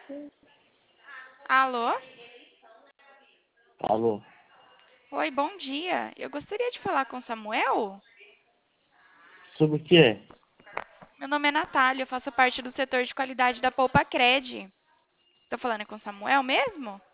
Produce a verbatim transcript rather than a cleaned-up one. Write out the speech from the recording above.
Alô? Alô, Oi, bom dia. Eu gostaria de falar com o Samuel. sobre o que é? Meu nome é Natália, eu faço parte do setor de qualidade da Poupa Cred. Tô falando com o Samuel mesmo?